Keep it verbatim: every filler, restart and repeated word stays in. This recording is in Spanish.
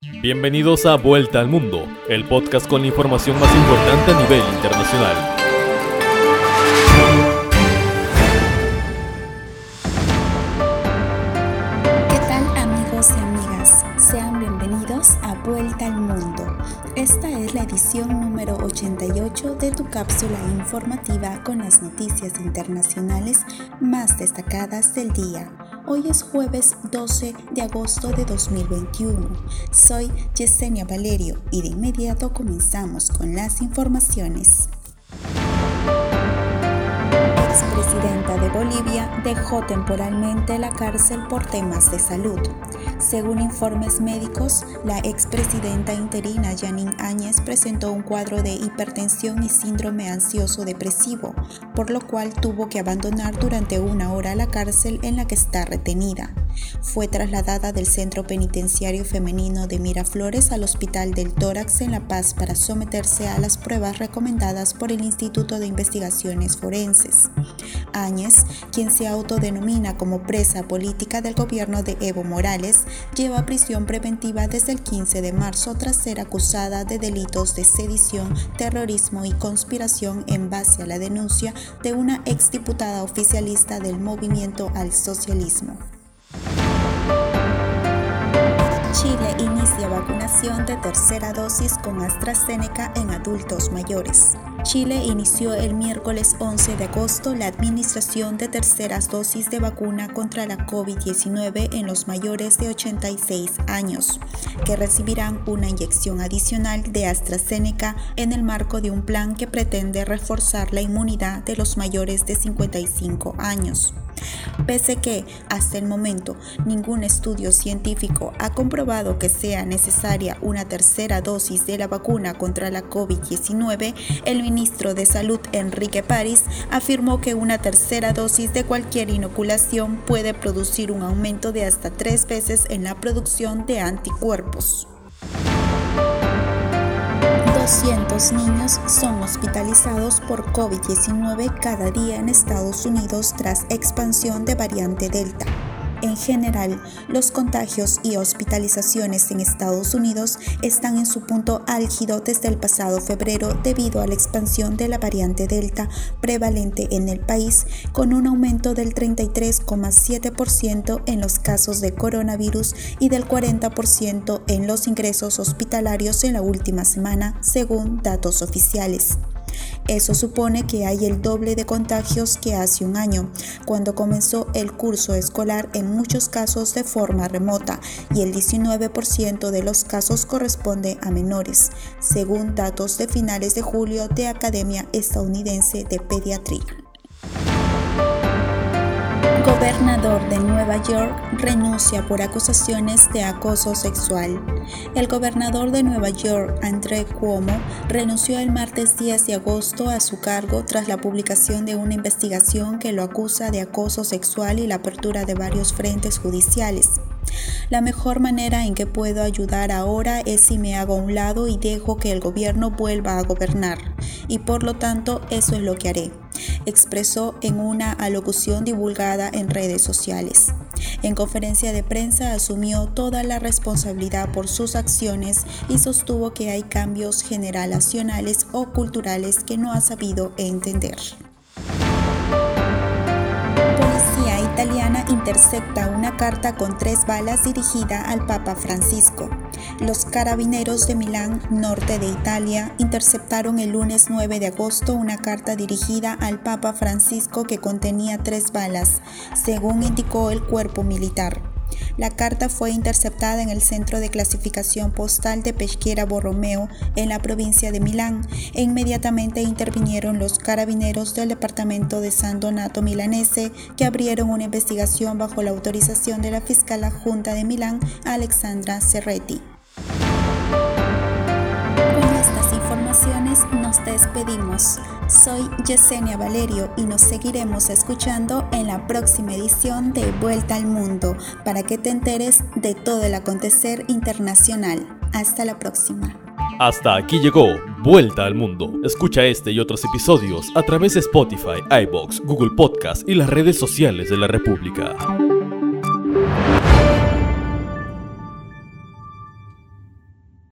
Bienvenidos a Vuelta al Mundo, el podcast con la información más importante a nivel internacional. ¿Qué tal, amigos y amigas? Sean bienvenidos a Vuelta al Mundo. Esta es la edición número ochenta y ocho de tu cápsula informativa con las noticias internacionales más destacadas del día. Hoy es jueves doce de agosto de dos mil veintiuno. Soy Yesenia Valerio y de inmediato comenzamos con las informaciones. Expresidenta de Bolivia dejó temporalmente la cárcel por temas de salud. Según informes médicos, la expresidenta interina Jeanine Áñez presentó un cuadro de hipertensión y síndrome ansioso depresivo, por lo cual tuvo que abandonar durante una hora la cárcel en la que está retenida. Fue trasladada del Centro Penitenciario Femenino de Miraflores al Hospital del Tórax en La Paz para someterse a las pruebas recomendadas por el Instituto de Investigaciones Forenses. Áñez, quien se autodenomina como presa política del gobierno de Evo Morales, lleva prisión preventiva desde el quince de marzo tras ser acusada de delitos de sedición, terrorismo y conspiración en base a la denuncia de una exdiputada oficialista del Movimiento al Socialismo. Chile inicia vacunación de tercera dosis con AstraZeneca en adultos mayores. Chile inició el miércoles once de agosto la administración de terceras dosis de vacuna contra la covid diecinueve en los mayores de ochenta y seis años, que recibirán una inyección adicional de AstraZeneca en el marco de un plan que pretende reforzar la inmunidad de los mayores de cincuenta y cinco años. Pese que, hasta el momento, ningún estudio científico ha comprobado que sea necesaria una tercera dosis de la vacuna contra la covid diecinueve, el ministro de Salud, Enrique París, afirmó que una tercera dosis de cualquier inoculación puede producir un aumento de hasta tres veces en la producción de anticuerpos. doscientos niños son hospitalizados por covid diecinueve cada día en Estados Unidos tras expansión de variante Delta. En general, los contagios y hospitalizaciones en Estados Unidos están en su punto álgido desde el pasado febrero debido a la expansión de la variante Delta prevalente en el país, con un aumento del treinta y tres coma siete por ciento en los casos de coronavirus y del cuarenta por ciento en los ingresos hospitalarios en la última semana, según datos oficiales. Eso supone que hay el doble de contagios que hace un año, cuando comenzó el curso escolar en muchos casos de forma remota, y el diecinueve por ciento de los casos corresponde a menores, según datos de finales de julio de Academia Estadounidense de Pediatría. Gobernador de Nueva York renuncia por acusaciones de acoso sexual. El gobernador de Nueva York, Andrew Cuomo, renunció el martes diez de agosto a su cargo tras la publicación de una investigación que lo acusa de acoso sexual y la apertura de varios frentes judiciales. La mejor manera en que puedo ayudar ahora es si me hago a un lado y dejo que el gobierno vuelva a gobernar, y por lo tanto eso es lo que haré, expresó en una alocución divulgada en redes sociales. En conferencia de prensa asumió toda la responsabilidad por sus acciones y sostuvo que hay cambios generacionales o culturales que no ha sabido entender. Policía italiana intercepta una carta con tres balas dirigida al Papa Francisco. Los carabineros de Milán, norte de Italia, interceptaron el lunes nueve de agosto una carta dirigida al Papa Francisco que contenía tres balas, según indicó el cuerpo militar. La carta fue interceptada en el centro de clasificación postal de Peschiera Borromeo, en la provincia de Milán, e inmediatamente intervinieron los carabineros del departamento de San Donato Milanese, que abrieron una investigación bajo la autorización de la fiscal adjunta de Milán, Alexandra Cerretti. Con estas informaciones nos despedimos. Soy Yesenia Valerio y nos seguiremos escuchando en la próxima edición de Vuelta al Mundo para que te enteres de todo el acontecer internacional. Hasta la próxima. Hasta aquí llegó Vuelta al Mundo. Escucha este y otros episodios a través de Spotify, iVoox, Google Podcast y las redes sociales de la República.